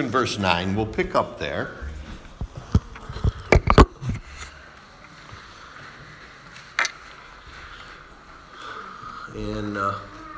in verse 9. We'll pick up there. And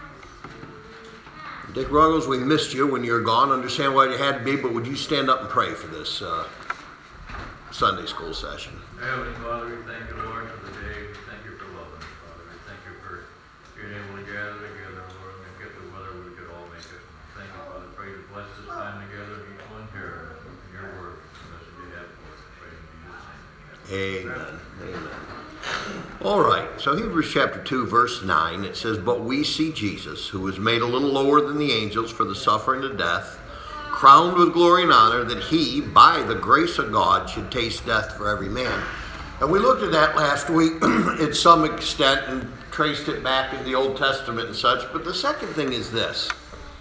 Dick Ruggles, we missed you when you were gone. Understand why you had to be, but would you stand up and pray for this Sunday school session? Heavenly Father, we thank you, Lord, for the day. We thank you for loving us, Father. We thank you for being able to gather together, Lord, and get the weather we could all make it. Thank you, Father. Pray to bless this time together, each one here, in your word. Blessed be that voice. Pray in Jesus' name. Amen. Amen. All right, so Hebrews chapter 2, verse 9, it says, "But we see Jesus, who was made a little lower than the angels for the suffering of death, crowned with glory and honor, that he, by the grace of God, should taste death for every man." And we looked at that last week at some extent and traced it back in the Old Testament and such. But the second thing is this.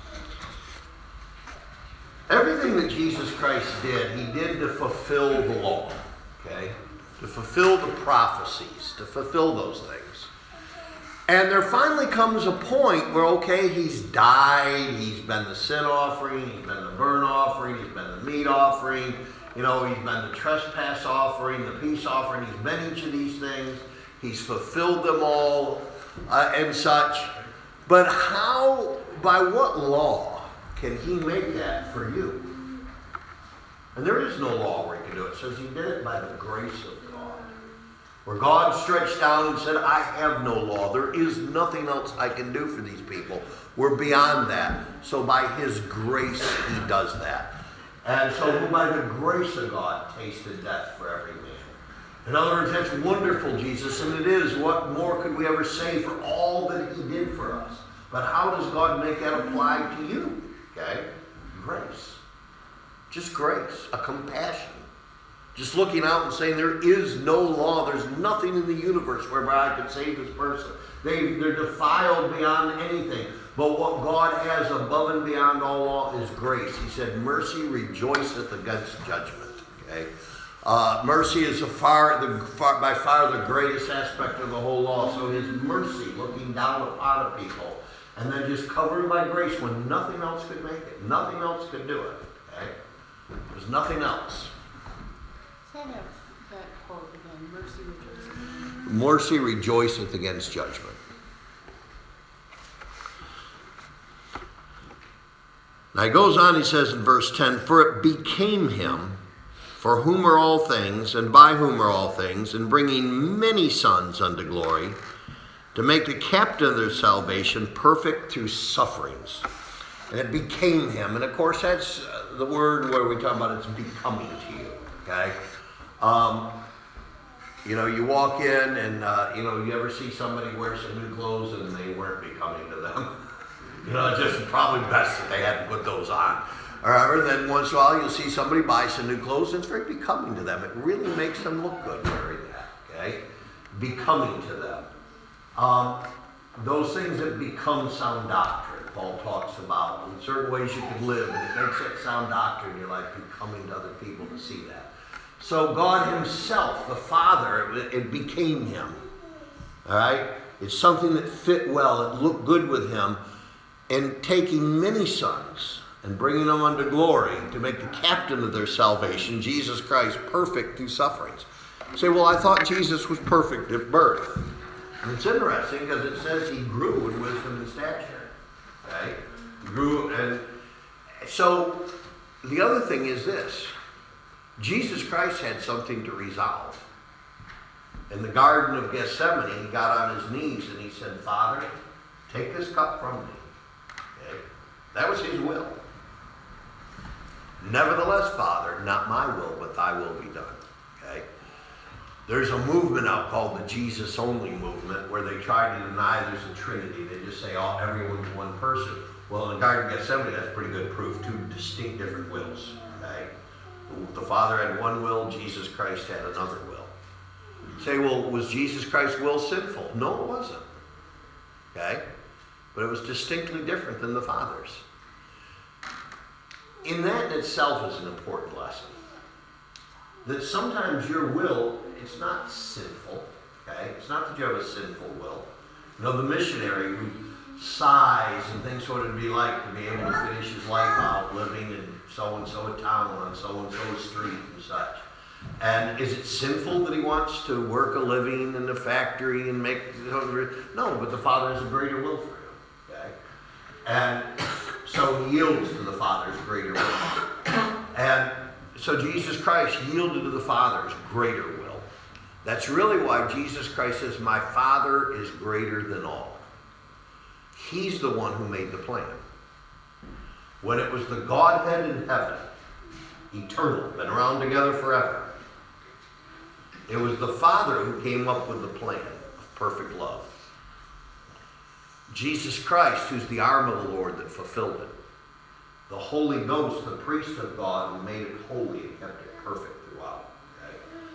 Everything that Jesus Christ did, he did to fulfill the law, okay? To fulfill the prophecies, to fulfill those things. And there finally comes a point where, okay, he's died, he's been the sin offering, he's been the burnt offering, he's been the meat offering, he's been the trespass offering, the peace offering, he's been each of these things, he's fulfilled them all and such. But how, by what law can he make that for you? And there is no law where he can do it. It says he did it by the grace of God. Where God stretched down and said, I have no law. There is nothing else I can do for these people. We're beyond that. So by his grace, he does that. And so who by the grace of God tasted death for every man. In other words, that's wonderful, Jesus, and it is. What more could we ever say for all that he did for us? But how does God make that apply to you? Okay? Grace. Just grace. A compassion. Just looking out and saying there is no law. There's nothing in the universe whereby I can save this person. They're defiled beyond anything. But what God has above and beyond all law is grace. He said, mercy rejoiceth against judgment. Okay? Mercy is by far the greatest aspect of the whole law. So his mercy, looking down upon a people, and then just covered by grace when nothing else could make it. Nothing else could do it. Okay? There's nothing else. Say that quote again. Mercy rejoiceth. Mercy rejoiceth against judgment. Now he goes on, he says in verse 10, for it became him, for whom are all things, and by whom are all things, and bringing many sons unto glory, to make the captain of their salvation perfect through sufferings. And it became him. And of course that's the word where we talk about it's becoming to you. Okay? You walk in and, you ever see somebody wear some new clothes and they weren't becoming to them. It's just probably best that they hadn't put those on. Or then once in a while you'll see somebody buy some new clothes and it's very becoming to them. It really makes them look good wearing that. Okay? Becoming to them. Those things that become sound doctrine, Paul talks about. In certain ways you can live, and it makes that sound doctrine in your life becoming to other people to see that. So God himself, the Father, it became him. All right? It's something that fit well. It looked good with him. And taking many sons and bringing them unto glory to make the captain of their salvation, Jesus Christ, perfect through sufferings. You say, well, I thought Jesus was perfect at birth. And it's interesting because it says he grew in wisdom and stature. Okay? Grew, and so the other thing is this. Jesus Christ had something to resolve. In the Garden of Gethsemane, he got on his knees and he said, Father, take this cup from me. Okay? That was his will. Nevertheless, Father, not my will, but thy will be done. Okay? There's a movement out called the Jesus-only movement where they try to deny there's a Trinity. They just say, everyone's one person. Well, in the Garden of Gethsemane, that's pretty good proof. Two distinct different wills. Okay? The Father had one will, Jesus Christ had another will. You say, well, was Jesus Christ's will sinful? No, it wasn't. Okay? But it was distinctly different than the Father's. In that in itself is an important lesson. That sometimes your will, it's not sinful. Okay? It's not that you have a sinful will. The missionary who size and thinks what it'd be like to be able to finish his life out living in so-and-so town on so-and-so street and such. And is it sinful that he wants to work a living in the factory and make... No, but the Father has a greater will for him. Okay? And so he yields to the Father's greater will. And so Jesus Christ yielded to the Father's greater will. That's really why Jesus Christ says, my Father is greater than all. He's the one who made the plan. When it was the Godhead in heaven, eternal, been around together forever, it was the Father who came up with the plan of perfect love. Jesus Christ, who's the arm of the Lord that fulfilled it. The Holy Ghost, the priest of God, who made it holy and kept it perfect throughout. Okay?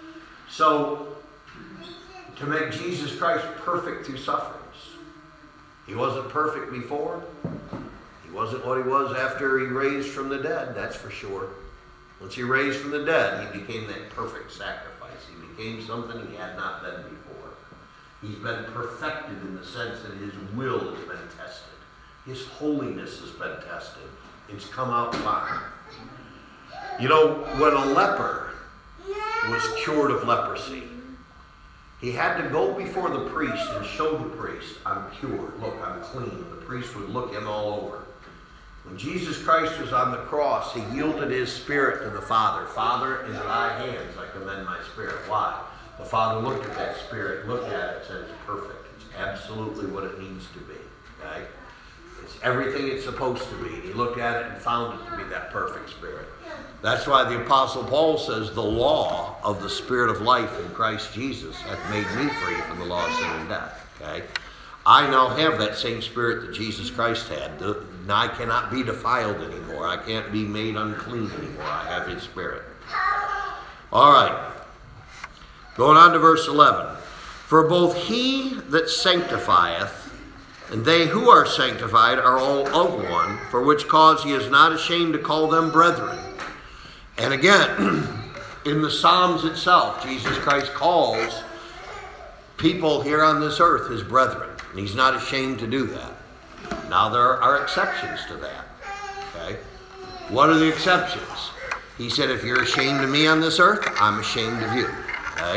So, to make Jesus Christ perfect through sufferings. He wasn't perfect before. He wasn't what he was after he raised from the dead, that's for sure. Once he raised from the dead, he became that perfect sacrifice. He became something he had not been before. He's been perfected in the sense that his will has been tested. His holiness has been tested. It's come out fine. You know, when a leper was cured of leprosy, he had to go before the priest and show the priest, I'm cured, look, I'm clean. The priest would look him all over. When Jesus Christ was on the cross, he yielded his spirit to the Father. Father, into thy hands I commend my spirit. Why? The Father looked at that spirit, looked at it, and said it's perfect. It's absolutely what it needs to be. Okay? It's everything it's supposed to be. He looked at it and found it to be that perfect spirit. That's why the Apostle Paul says, the law of the Spirit of life in Christ Jesus hath made me free from the law of sin and death. Okay? I now have that same spirit that Jesus Christ had. And I cannot be defiled anymore. I can't be made unclean anymore. I have his spirit. All right. Going on to verse 11. For both he that sanctifieth and they who are sanctified are all of one, for which cause he is not ashamed to call them brethren. And again, in the Psalms itself, Jesus Christ calls people here on this earth his brethren. And he's not ashamed to do that. Now there are exceptions to that. Okay? What are the exceptions? He said, if you're ashamed of me on this earth, I'm ashamed of you. Okay?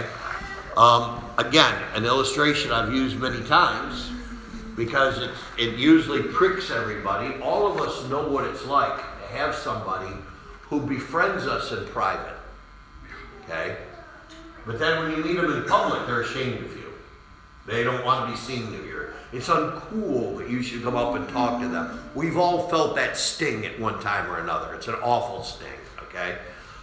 Again, an illustration I've used many times because it usually pricks everybody. All of us know what it's like to have somebody who befriends us in private. Okay? But then when you meet them in public, they're ashamed of you. They don't want to be seen of you. It's uncool that you should come up and talk to them. We've all felt that sting at one time or another. It's an awful sting, okay?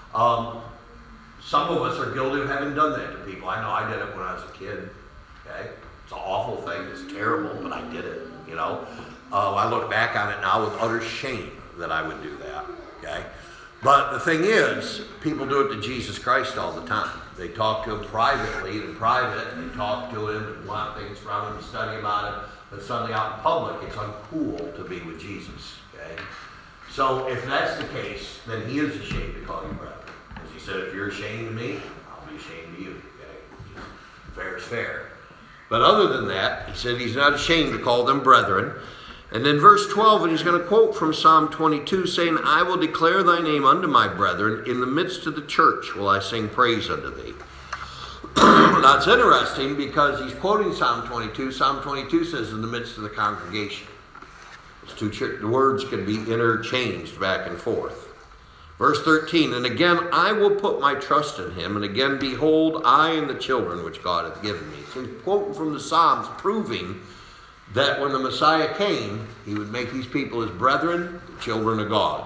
Some of us are guilty of having done that to people. I know I did it when I was a kid, okay? It's an awful thing. It's terrible, but I did it, you know? I look back on it now with utter shame that I would do that, okay? But the thing is, people do it to Jesus Christ all the time. They talk to him privately, in private, and they talk to him and want things from him and study about it. But suddenly out in public, it's uncool to be with Jesus. Okay? So if that's the case, then he is ashamed to call you brother. As he said, if you're ashamed of me, I'll be ashamed of you. Okay? Fair is fair. But other than that, he said he's not ashamed to call them brethren. And then verse 12, and he's going to quote from Psalm 22, saying, I will declare thy name unto my brethren. In the midst of the church will I sing praise unto thee. Now it's interesting because he's quoting Psalm 22. Psalm 22 says in the midst of the congregation. The words can be interchanged back and forth. Verse 13, and again I will put my trust in him. And again, behold, I and the children which God hath given me. So he's quoting from the Psalms, proving that when the Messiah came, he would make these people his brethren, the children of God.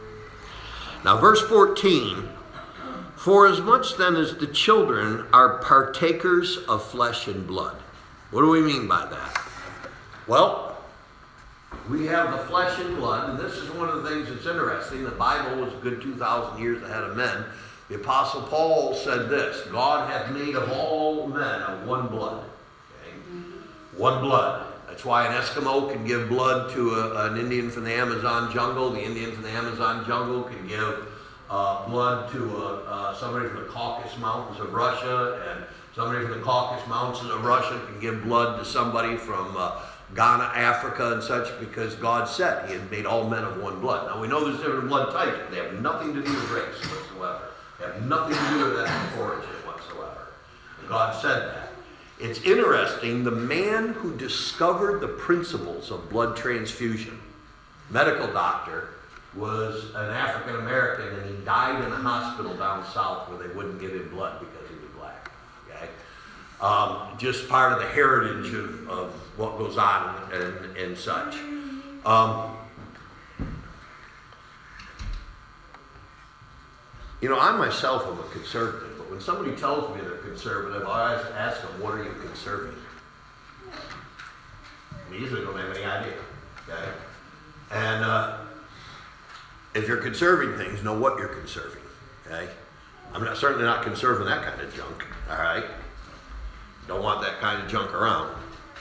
Now verse 14, for as much then as the children are partakers of flesh and blood. What do we mean by that? Well, we have the flesh and blood, and this is one of the things that's interesting. The Bible was a good 2,000 years ahead of men. The Apostle Paul said this, God hath made of all men of one blood. Okay? One blood. That's why an Eskimo can give blood to an Indian from the Amazon jungle. The Indian from the Amazon jungle can give blood to somebody from the Caucasus Mountains of Russia, and somebody from the Caucasus Mountains of Russia can give blood to somebody from Ghana, Africa, and such, because God said he had made all men of one blood. Now we know there's different blood types, but they have nothing to do with race whatsoever. They have nothing to do with ethnic origin whatsoever. And God said that. It's interesting, the man who discovered the principles of blood transfusion, medical doctor, was an African American, and he died in a hospital down south where they wouldn't give him blood because he was black. Okay, just part of the heritage of what goes on and such. I myself am a conservative, but when somebody tells me they're conservative, I always ask them, "What are you conserving?" They usually don't have any idea. Okay, and if you're conserving things, know what you're conserving, okay? I'm certainly not conserving that kind of junk, all right? Don't want that kind of junk around.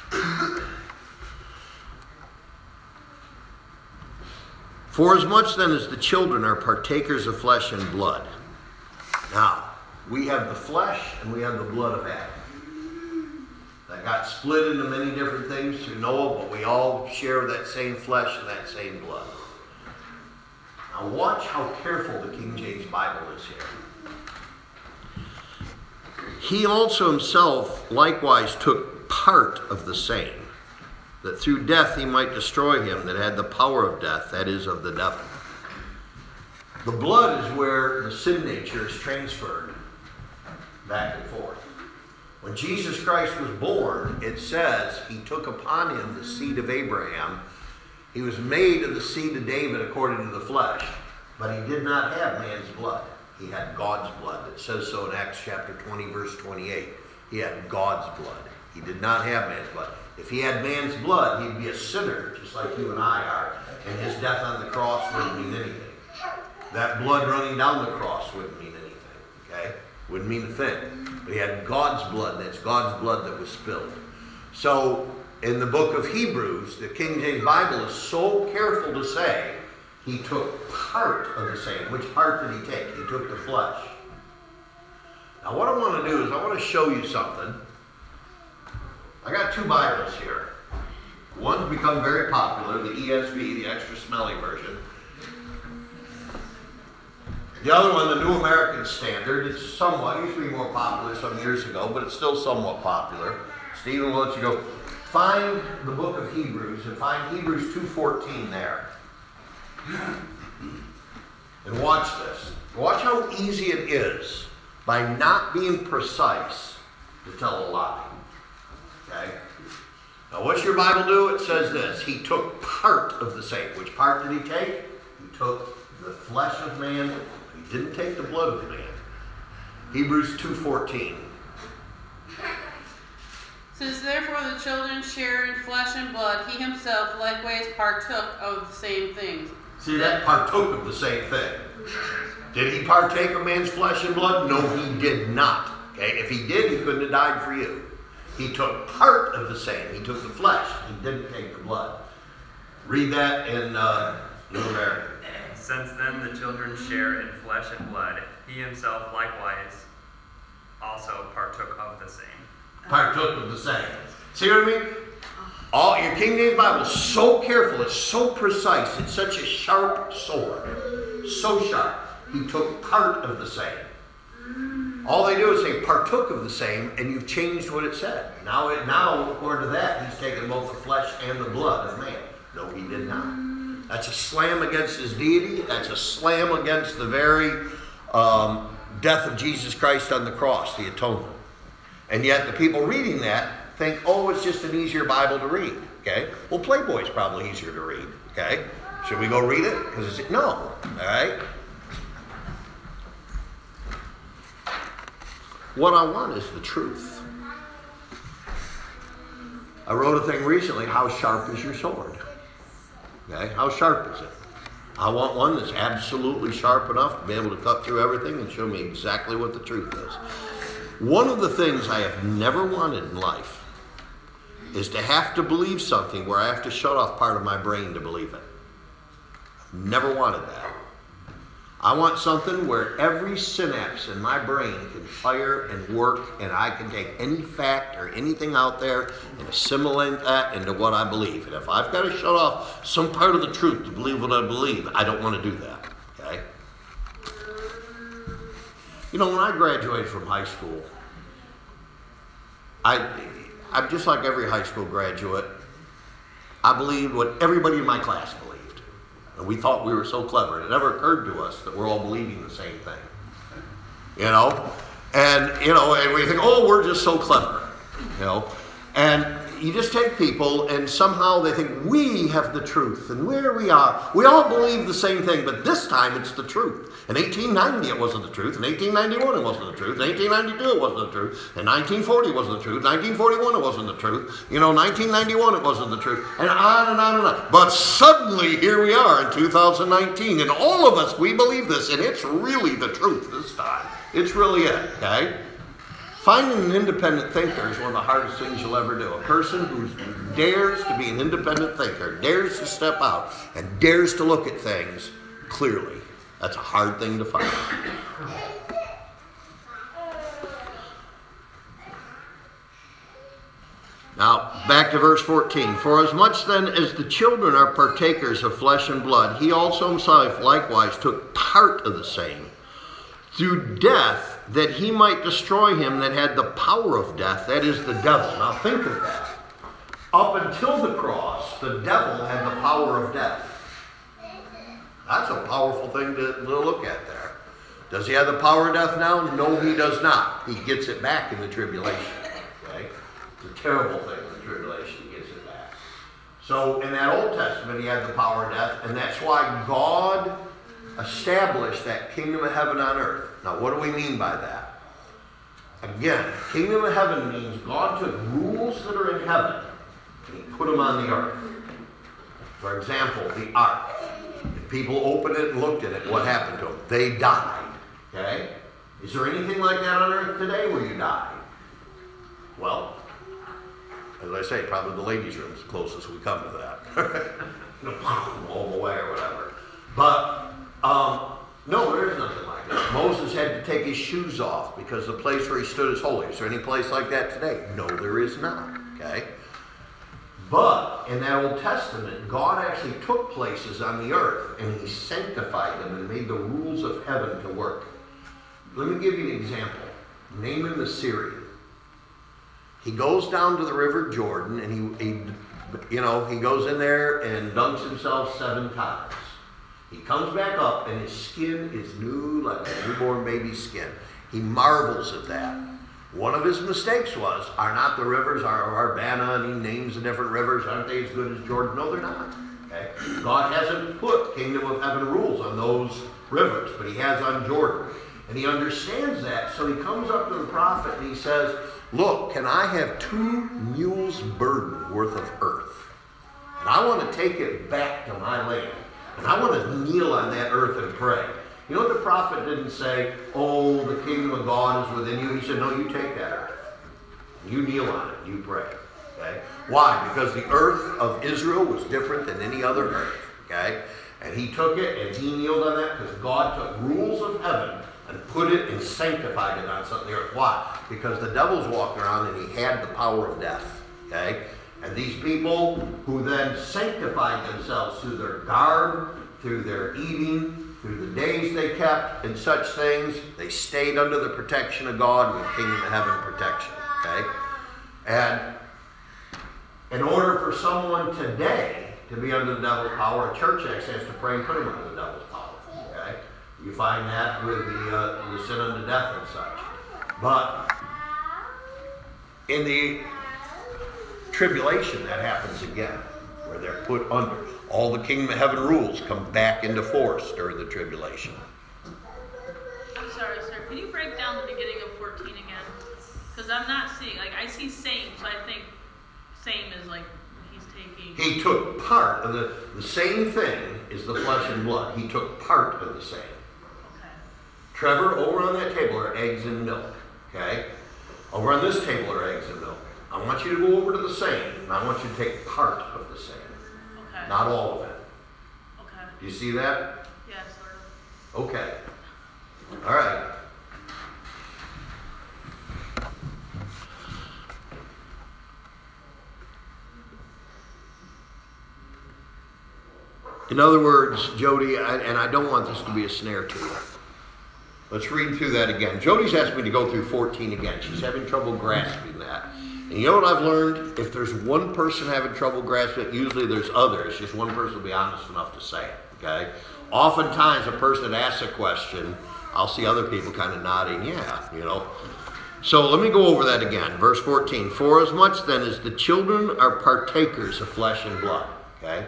For as much then as the children are partakers of flesh and blood. Now, we have the flesh and we have the blood of Adam. That got split into many different things through Noah, but we all share that same flesh and that same blood. Now watch how careful the King James Bible is here. He also himself likewise took part of the same, that through death he might destroy him that had the power of death, that is, of the devil. The blood is where the sin nature is transferred back and forth. When Jesus Christ was born, it says he took upon him the seed of Abraham. He was made of the seed of David according to the flesh, but he did not have man's blood. He had God's blood. It says so in Acts chapter 20, verse 28. He had God's blood. He did not have man's blood. If he had man's blood, he'd be a sinner, just like you and I are, and his death on the cross wouldn't mean anything. That blood running down the cross wouldn't mean anything, okay? Wouldn't mean a thing. But he had God's blood, and it's God's blood that was spilled. So, in the book of Hebrews, the King James Bible is so careful to say he took part of the same. Which part did he take? He took the flesh. Now what I want to do is I want to show you something. I got two Bibles here. One's become very popular, the ESV, the extra smelly version. The other one, the New American Standard, it's somewhat, used to be more popular some years ago, but it's still somewhat popular. Stephen will let you go. Find the book of Hebrews and find Hebrews 2:14 there. And watch this. Watch how easy it is by not being precise to tell a lie. Okay? Now what's your Bible do? It says this. He took part of the same. Which part did he take? He took the flesh of man. He didn't take the blood of man. Hebrews 2:14. Since therefore the children share in flesh and blood, he himself likewise partook of the same things. See that? Partook of the same thing. Did he partake of man's flesh and blood? No, he did not. Okay? If he did, he couldn't have died for you. He took part of the same. He took the flesh. He didn't take the blood. Read that in New American. Since then the children share in flesh and blood, he himself likewise also partook of the same. Partook of the same. See what I mean? All your King James Bible is so careful, it's so precise, it's such a sharp sword. So sharp. He took part of the same. All they do is say partook of the same, and you've changed what it said. Now according to that, he's taken both the flesh and the blood of man. No, he did not. That's a slam against his deity. That's a slam against the very death of Jesus Christ on the cross, the atonement. And yet the people reading that think, oh, it's just an easier Bible to read. Okay? Well, Playboy's probably easier to read. Okay? Should we go read it? Because it's no. All right? What I want is the truth. I wrote a thing recently, how sharp is your sword? Okay? How sharp is it? I want one that's absolutely sharp enough to be able to cut through everything and show me exactly what the truth is. One of the things I have never wanted in life is to have to believe something where I have to shut off part of my brain to believe it. Never wanted that. I want something where every synapse in my brain can fire and work, and I can take any fact or anything out there and assimilate that into what I believe. And if I've got to shut off some part of the truth to believe what I believe, I don't want to do that. Okay? You know, when I graduated from high school, I'm just like every high school graduate. I believed what everybody in my class believed. And we thought we were so clever. It never occurred to us that we're all believing the same thing. You know? And we think, oh, we're just so clever. You know? And you just take people and somehow they think we have the truth. And where we are, we all believe the same thing, but this time it's the truth. In 1890 it wasn't the truth. In 1891 it wasn't the truth. In 1892 it wasn't the truth. In 1940 it wasn't the truth. 1941 it wasn't the truth. 1991 it wasn't the truth. And on and on and on. But suddenly here we are in 2019, and all of us, we believe this, and it's really the truth this time. It's really it, okay? Finding an independent thinker is one of the hardest things you'll ever do. A person who dares to be an independent thinker, dares to step out, and dares to look at things clearly. That's a hard thing to find. Now, back to verse 14. For as much then as the children are partakers of flesh and blood, he also himself likewise took part of the same, through death, that he might destroy him that had the power of death, that is the devil. Now think of that. Up until the cross, the devil had the power of death. That's a powerful thing to look at there. Does he have the power of death now? No, he does not. He gets it back in the tribulation. Okay? It's a terrible thing in the tribulation. He gets it back. So in that Old Testament, he had the power of death, and that's why God established that kingdom of heaven on earth. Now, what do we mean by that? Again, kingdom of heaven means God took rules that are in heaven and he put them on the earth. For example, the ark. If people opened it and looked at it, what happened to them? They died. Okay? Is there anything like that on earth today where you die? Well, as I say, probably the ladies' room is the closest we come to that. Blow them away or whatever. But no, there is nothing like that. Moses had to take his shoes off because the place where he stood is holy. Is there any place like that today? No, there is not. Okay? But in that Old Testament, God actually took places on the earth and he sanctified them and made the rules of heaven to work. Let me give you an example. Naaman the Syrian. He goes down to the River Jordan and he goes in there and dunks himself 7 times. He comes back up and his skin is new like a newborn baby's skin. He marvels at that. One of his mistakes was, are not the rivers, our Abana, and he names the different rivers, aren't they as good as Jordan? No, they're not. Okay? God hasn't put kingdom of heaven rules on those rivers, but he has on Jordan. And he understands that, so he comes up to the prophet and he says, look, can I have 2 mules' burden worth of earth? And I want to take it back to my land. And I want to kneel on that earth and pray. You know what the prophet didn't say? Oh, the kingdom of God is within you. He said, no, you take that earth. You kneel on it. You pray. Okay? Why? Because the earth of Israel was different than any other earth. Okay? And he took it and he kneeled on that because God took rules of heaven and put it and sanctified it on something on the earth. Why? Because the devil's walking around and he had the power of death. Okay? And these people who then sanctified themselves through their garb, through their eating, through the days they kept and such things, they stayed under the protection of God with kingdom of heaven protection. Okay? And in order for someone today to be under the devil's power, a church actually has to pray and put him under the devil's power. Okay? You find that with the sin unto death and such. But in the tribulation, that happens again, where they're put under. All the kingdom of heaven rules come back into force during the tribulation. I'm sorry, sir. Can you break down the beginning of 14 again? Because I'm not seeing, I see same, so I think same is like he's taking. He took part of the same thing is the flesh and blood. He took part of the same. Okay. Trevor, over on that table are eggs and milk. Okay? Over on this table are eggs and milk. I want you to go over to the same, and I want you to take part of the same. Okay. Not all of it. Okay. Do you see that? Yeah, sort of. Okay. All right. In other words, Jody, and I don't want this to be a snare to you. Let's read through that again. Jody's asked me to go through 14 again. She's having trouble grasping that. And you know what I've learned? If there's one person having trouble grasping it, usually there's others. Just one person will be honest enough to say it, okay? Oftentimes, a person that asks a question, I'll see other people kind of nodding, yeah, you know. So let me go over that again. Verse 14. For as much then as the children are partakers of flesh and blood, okay?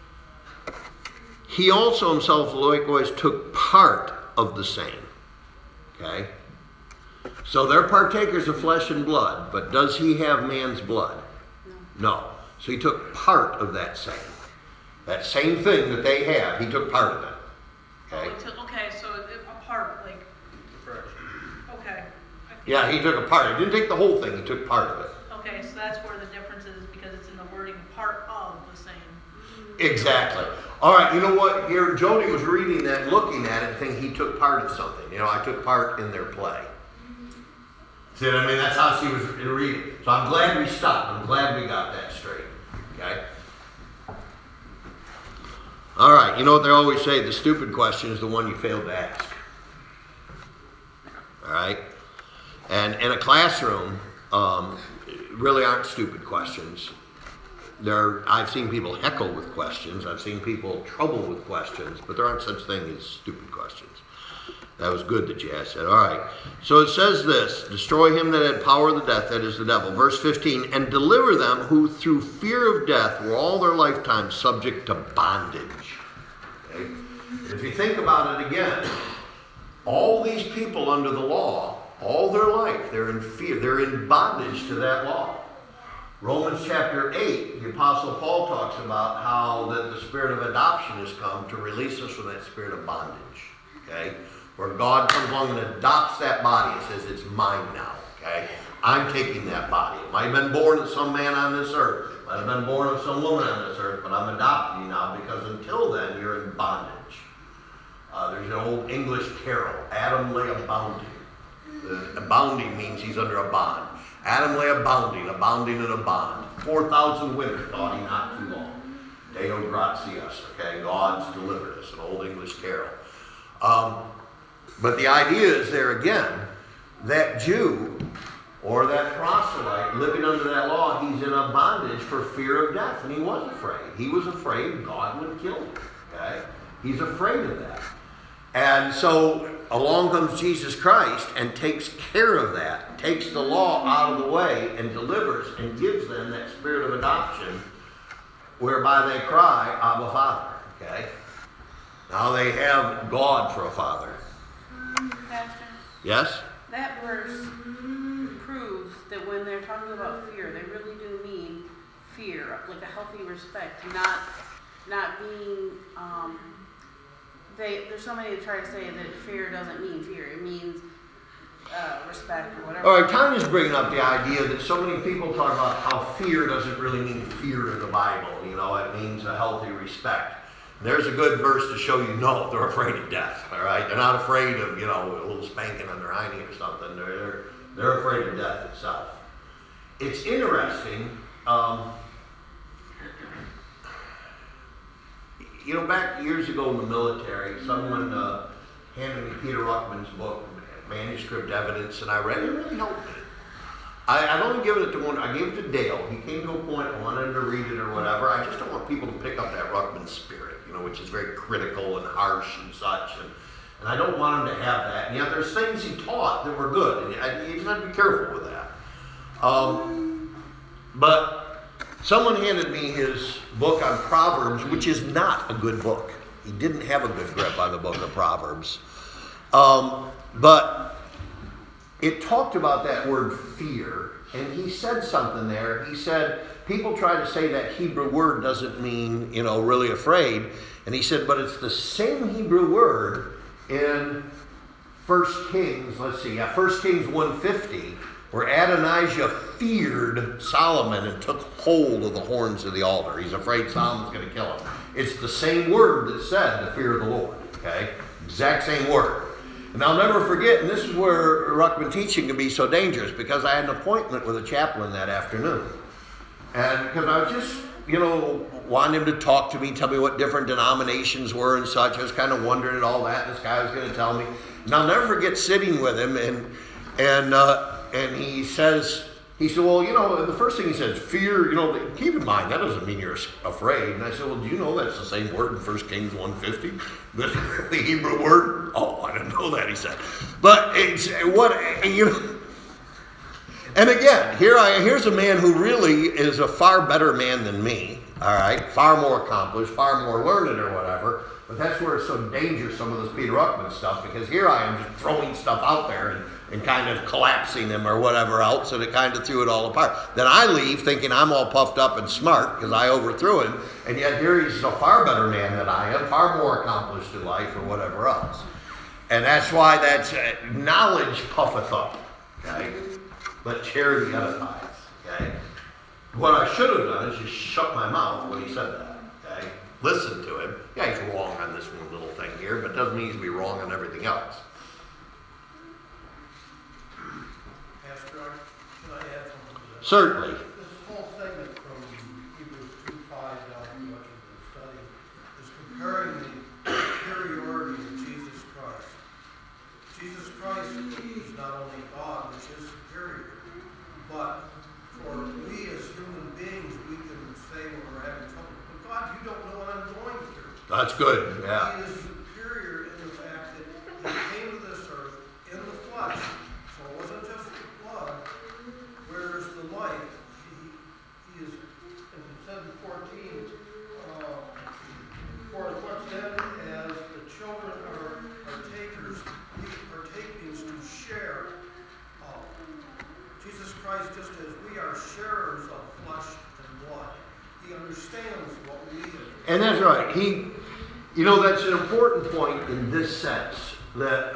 He also himself likewise took part of the same. Okay? So they're partakers of flesh and blood, but does he have man's blood? No. So he took part of that same. That same thing that they have, he took part of it. Okay? Okay, so a part, like. Okay. Yeah, he took a part. He didn't take the whole thing, he took part of it. Okay, so that's where the difference is, because it's in the wording, part of the same. Exactly. All right, you know what? Here, Jody was reading that, looking at it, and thinking he took part of something. You know, I took part in their play. See what I mean? That's how she was reading. So I'm glad we stopped. I'm glad we got that straight. Okay? All right, you know what they always say? The stupid question is the one you failed to ask. All right? And in a classroom, really aren't stupid questions. I've seen people heckle with questions. I've seen people trouble with questions, but there aren't such thing as stupid questions. That was good that you asked that. All right. So it says this, destroy him that had power of the death, that is the devil. Verse 15, and deliver them who through fear of death were all their lifetime subject to bondage. Okay? If you think about it again, all these people under the law, all their life, they're in fear. They're in bondage to that law. Romans chapter 8, the Apostle Paul talks about how that the spirit of adoption has come to release us from that spirit of bondage, okay? Where God comes along and adopts that body and says, it's mine now, okay? I'm taking that body. It might have been born of some man on this earth. It might have been born of some woman on this earth, but I'm adopting you now because until then, you're in bondage. There's an old English carol, Adam lay abounding. Abounding means he's under a bond. Adam lay abounding in a bond. 4,000 women thought he not too long. Deo gratias, okay? God's delivered us, an old English carol. But the idea is there again, that Jew or that proselyte living under that law, he's in a bondage for fear of death. And he was afraid. He was afraid God would kill him, okay? He's afraid of that. And so along comes Jesus Christ and takes care of that, takes the law out of the way and delivers and gives them that spirit of adoption whereby they cry, Abba, Father. Okay? Now they have God for a father. Pastor, Yes? that verse proves that when they're talking about fear, they really do mean fear, like a healthy respect, not being, there's so many that try to say that fear doesn't mean fear. It means respect or whatever. All right, Tanya's bringing up the idea that so many people talk about how fear doesn't really mean fear in the Bible. You know, it means a healthy respect. There's a good verse to show you, no, they're afraid of death, all right? They're not afraid of, you know, a little spanking on their hiney or something. They're afraid of death itself. It's interesting. You know, back years ago in the military, someone handed me Peter Ruckman's book, Manuscript Evidence, and I read it. It really helped me. I've only given it to one. I gave it to Dale. He came to a point I wanted him to read it or whatever. I just don't want people to pick up that Ruckman spirit, you know, which is very critical and harsh and such. And I don't want him to have that. And yet there's things he taught that were good, and you just have to be careful with that. But someone handed me his book on Proverbs, which is not a good book. He didn't have a good grip on the book of Proverbs. But it talked about that word fear, and he said something there. He said, people try to say that Hebrew word doesn't mean, you know, really afraid. And he said, but it's the same Hebrew word in 1 Kings, 1 Kings 1:50, where Adonijah feared Solomon and took hold of the horns of the altar. He's afraid Solomon's going to kill him. It's the same word that said the fear of the Lord, okay? Exact same word. And I'll never forget, and this is where Ruckman teaching can be so dangerous, because I had an appointment with a chaplain that afternoon. And because I was just, wanting him to talk to me, tell me what different denominations were and such. I was kind of wondering at all that. This guy was going to tell me. And I'll never forget sitting with him, and he said, well, the first thing he says, fear, keep in mind, that doesn't mean you're afraid. And I said, well, do you know that's the same word in 1 Kings 150? The Hebrew word? Oh, I didn't know that, he said. But it's what, and again, here's a man who really is a far better man than me, all right? Far more accomplished, far more learned or whatever. But that's where it's so dangerous, some of this Peter Ruckman stuff, because here I am just throwing stuff out there and kind of collapsing them or whatever else, and it kind of threw it all apart. Then I leave thinking I'm all puffed up and smart because I overthrew him, and yet here he's a far better man than I am, far more accomplished in life or whatever else. And that's why that's knowledge puffeth up, okay? But charity edifies, okay? What I should have done is just shut my mouth when he said that, okay? Listen to him. Yeah, he's wrong on this one little thing here, but it doesn't mean he's be wrong on everything else. Pastor, can I add something to that? Certainly. This whole segment from Hebrews 2:5 down to much of the study is comparing the superiority of Jesus Christ. Jesus Christ is not only God, which is superior, but for we as human beings, we can say when we're having trouble, but God, you don't know what I'm going through. That's good, yeah. He is superior in the fact that he came to this earth in the flesh. So it wasn't just the blood, whereas the life, he is, as it said in 14, for as much then as the children are partakers, we partakers to share of. Jesus Christ, just as we are sharers of flesh and blood, he understands what we do. And that's right. That's an important point in this sense, that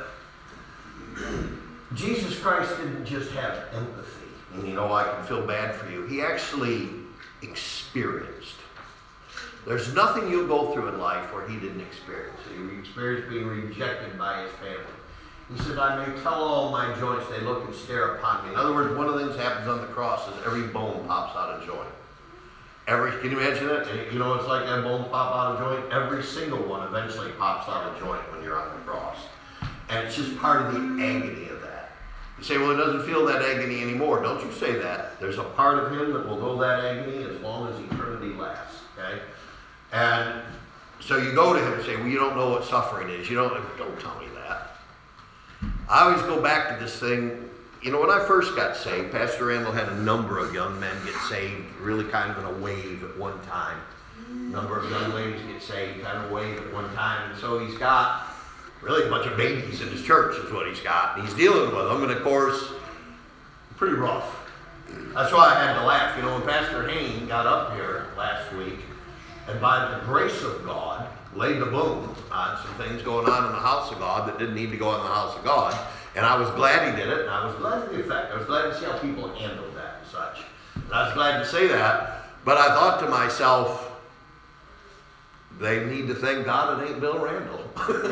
Jesus Christ didn't just have empathy, and I can feel bad for you. He actually experienced. There's nothing you'll go through in life where he didn't experience. He experienced being rejected by his family. He said, I may tell all my joints, they look and stare upon me. In other words, one of the things that happens on the cross is every bone pops out of joint. Can you imagine that? It's like that bone pop out of joint. Every single one eventually pops out of joint when you're on the cross. And it's just part of the agony of that. You say, well, it doesn't feel that agony anymore. Don't you say that. There's a part of him that will know that agony as long as eternity lasts. Okay? And so you go to him and say, well, you don't know what suffering is. Don't tell me that. I always go back to this thing. When I first got saved, Pastor Randall had a number of young men get saved, really kind of in a wave at one time. A number of young ladies get saved, kind of a wave at one time. And so he's got really a bunch of babies in his church is what he's got. And he's dealing with them, and of course, pretty rough. That's why I had to laugh. When Pastor Hayne got up here last week, and by the grace of God, laid the boom on some things going on in the house of God that didn't need to go in the house of God. And I was glad he did it, and I was glad of the effect. I was glad to see how people handled that and such. And I was glad to say that, but I thought to myself, they need to thank God it ain't Bill Randall.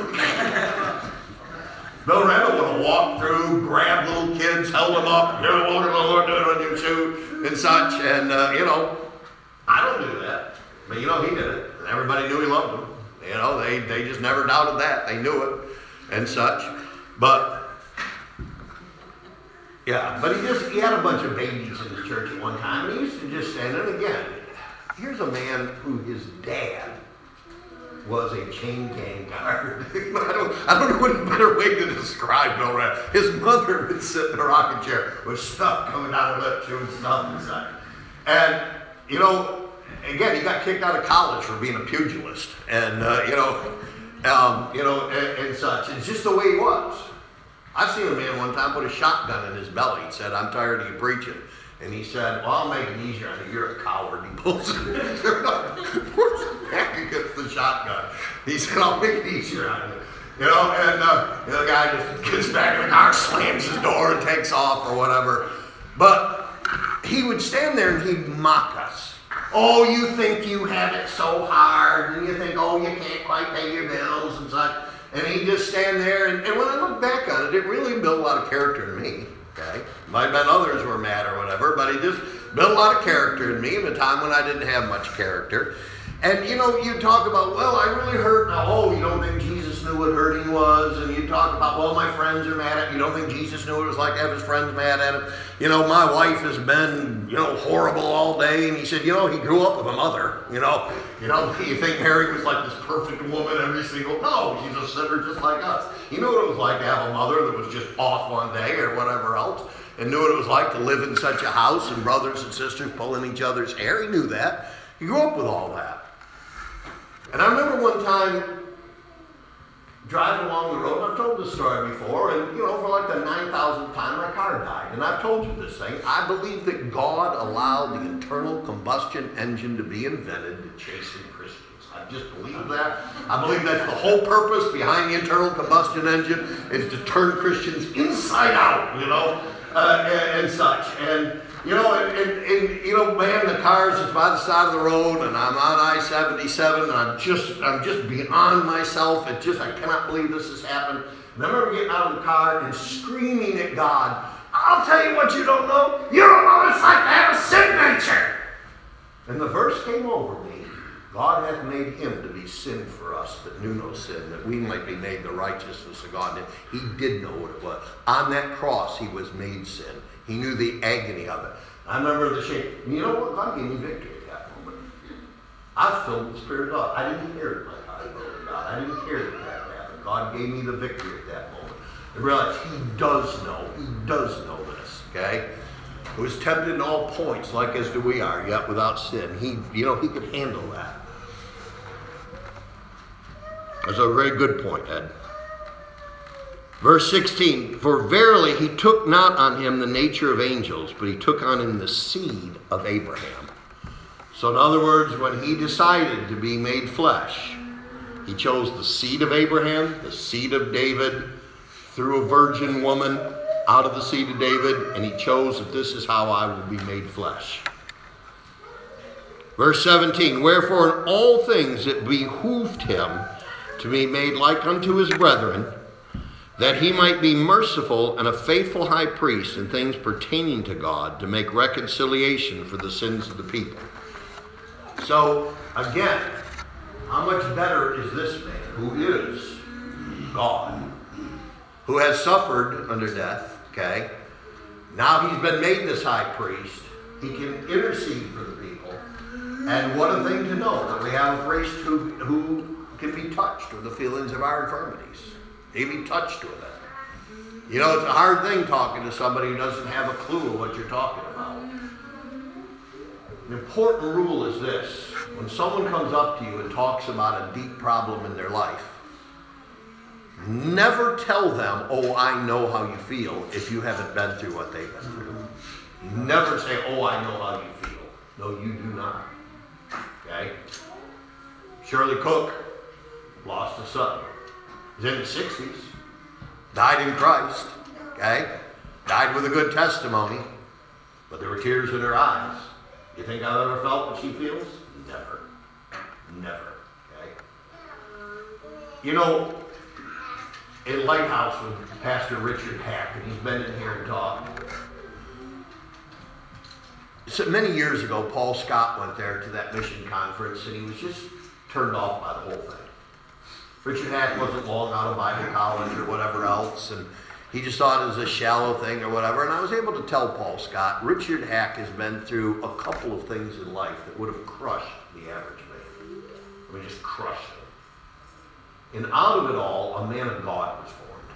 Bill Randall would have walked through, grabbed little kids, held them up, you're the Lord, do it on your shoe, and such. And, I don't do that. But, he did it. And everybody knew he loved them. They just never doubted that. They knew it and such. But, yeah, but he had a bunch of babies in his church at one time, and he used to just say, and then again, here's a man who his dad was a chain gang guard. I don't know what a better way to describe Bill Randall. His mother would sit in a rocking chair with stuff coming out of her lip, chewing stuff inside. And, again, he got kicked out of college for being a pugilist, and, and such. It's just the way he was. I've seen a man one time put a shotgun in his belly. He said, I'm tired of you preaching. And he said, well, I'll make it easier on you. You're a coward. He pulls it back against the shotgun. He said, I'll make it easier on you. The guy just gets back in the car, slams his door, and takes off or whatever. But he would stand there and he'd mock us. Oh, you think you have it so hard, and you think, oh, you can't quite pay your bills and such. And he'd just stand there, and when I look back on it, it really built a lot of character in me, okay? Might have been others were mad or whatever, but he just built a lot of character in me in a time when I didn't have much character. And you know, you talk about, well, I really hurt. Now, oh, you don't think Jesus knew what hurting was? And you talk about, well, my friends are mad at me. You don't think Jesus knew what it was like to have his friends mad at him? You know, my wife has been, horrible all day. And he said, he grew up with a mother. You think Mary was like this perfect woman every single? No, she's a sinner just like us. He knew what it was like to have a mother that was just off one day or whatever else, and knew what it was like to live in such a house and brothers and sisters pulling each other's hair. He knew that. He grew up with all that. And I remember one time driving along the road, and I've told this story before, and for like the 9,000th time my car died. And I've told you this thing. I believe that God allowed the internal combustion engine to be invented to chasten Christians. I just believe that. I believe that's the whole purpose behind the internal combustion engine, is to turn Christians inside out, and such. And man, the cars is by the side of the road, and I'm on I-77, and I'm just beyond myself. I cannot believe this has happened. And I remember getting out of the car and screaming at God, I'll tell you what you don't know. You don't know what it's like to have a sin nature. And the verse came over me. God hath made him to be sin for us that knew no sin, that we might be made the righteousness of God. And he did know what it was. On that cross, he was made sin. He knew the agony of it. I remember the shame. You know what? God gave me victory at that moment. I was filled with the Spirit of God. I didn't hear it like I wrote God. I didn't hear that happened. God gave me the victory at that moment. I realized he does know. He does know this. Okay? Who was tempted in all points, like as do we are, yet without sin. He could handle that. That's a very good point, Ed. Verse 16, for verily he took not on him the nature of angels, but he took on him the seed of Abraham. So in other words, when he decided to be made flesh, he chose the seed of Abraham, the seed of David, through a virgin woman, out of the seed of David, and he chose that this is how I will be made flesh. Verse 17, wherefore in all things it behooved him to be made like unto his brethren, that he might be merciful and a faithful high priest in things pertaining to God, to make reconciliation for the sins of the people. So, again, how much better is this man, who is God, who has suffered under death, okay? Now he's been made this high priest. He can intercede for the people. And what a thing to know that we have a priest who can be touched with the feelings of our infirmities. He can be touched with it. It's a hard thing talking to somebody who doesn't have a clue of what you're talking about. An important rule is this. When someone comes up to you and talks about a deep problem in their life, never tell them, oh, I know how you feel, if you haven't been through what they've been through. Never say, oh, I know how you feel. No, you do not. Okay? Shirley Cook lost a son. He's in his 60s. Died in Christ. Okay? Died with a good testimony. But there were tears in her eyes. You think I've ever felt what she feels? Never. Never. Okay? In Lighthouse with Pastor Richard Hack, and he's been in here and talked. So many years ago, Paul Scott went there to that mission conference, and he was just turned off by the whole thing. Richard Hack wasn't long out of Bible college or whatever else, and he just thought it was a shallow thing or whatever. And I was able to tell Paul Scott, Richard Hack has been through a couple of things in life that would have crushed the average man. I mean, just crushed him. And out of it all, a man of God was formed.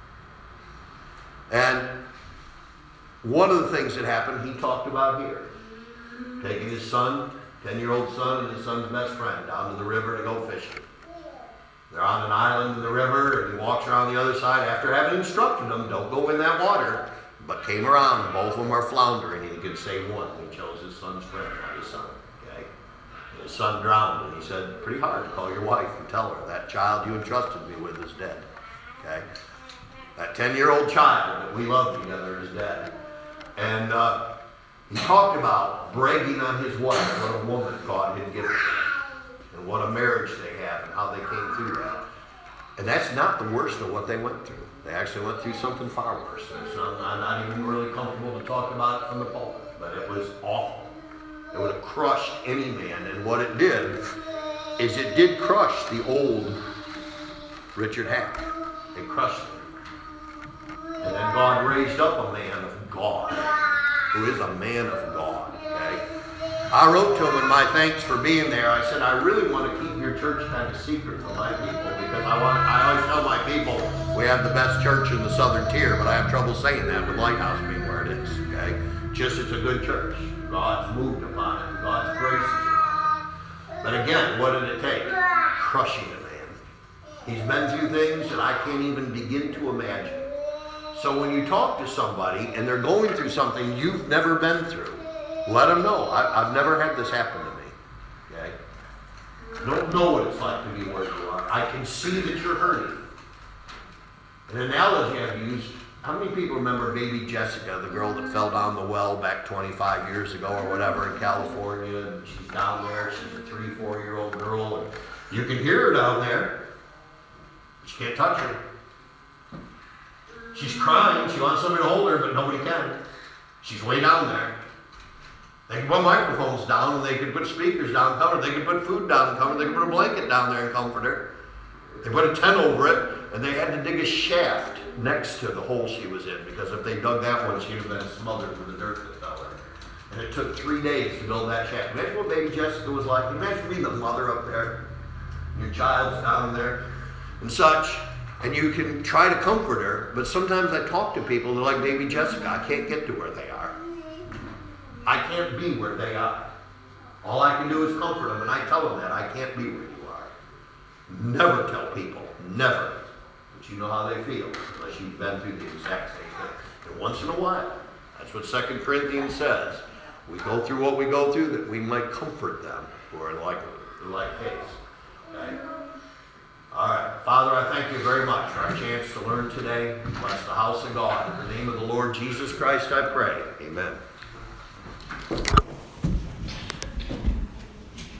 And one of the things that happened, he talked about here. Taking his son, 10-year-old son, and his son's best friend down to the river to go fishing. They're on an island in the river, and he walks around the other side after having instructed them, don't go in that water, but came around, and both of them are floundering, and he could save one. He chose his son's friend, not his son. Okay? And his son drowned, and he said, pretty hard to call your wife and tell her that child you entrusted me with is dead. Okay? That 10-year-old child that we loved together is dead. And he talked about bragging on his wife, what a woman God had given him, and what a marriage they have, and how they came through that. And that's not the worst of what they went through. They actually went through something far worse. It's I'm not even really comfortable to talk about it from the pulpit, but it was awful. It would have crushed any man. And what it did is it did crush the old Richard Hack. It crushed him. And then God raised up a man of God, who is a man of God. Okay? I wrote to him in my thanks for being there. I said, I really want to keep your church kind of secret from my people, because I always tell my people we have the best church in the southern tier, but I have trouble saying that with Lighthouse being where it is. Okay? Just it's a good church. God's moved upon it. God's grace is upon it. But again, what did it take? Crushing a man. He's been through things that I can't even begin to imagine. So when you talk to somebody and they're going through something you've never been through, let them know. I've never had this happen to me. Okay? I don't know what it's like to be where you are. I can see that you're hurting. An analogy I've used, how many people remember baby Jessica, the girl that fell down the well back 25 years ago or whatever in California, and she's down there, she's a 3-4-year-old girl, and you can hear her down there, but you can't touch her. She's crying, she wants somebody to hold her, but nobody can. She's way down there. They could put microphones down, and they could put speakers down and comfort her. They could put food down and comfort her. They could put a blanket down there and comfort her. They put a tent over it, and they had to dig a shaft next to the hole she was in, because if they dug that one, she'd have been smothered with the dirt that fell in. And it took 3 days to build that shaft. Imagine what baby Jessica was like. Imagine being the mother up there, and your child's down there, and such. And you can try to comfort her, but sometimes I talk to people, they're like baby Jessica. I can't get to where they are. I can't be where they are. All I can do is comfort them, and I tell them that I can't be where you are. Never tell people, never, that you know how they feel, unless you've been through the exact same thing. And once in a while, that's what 2 Corinthians says. We go through what we go through that we might comfort them who are in like case. Okay? All right. Father, I thank you very much for our chance to learn today. Bless the house of God. In the name of the Lord Jesus Christ, I pray. Amen.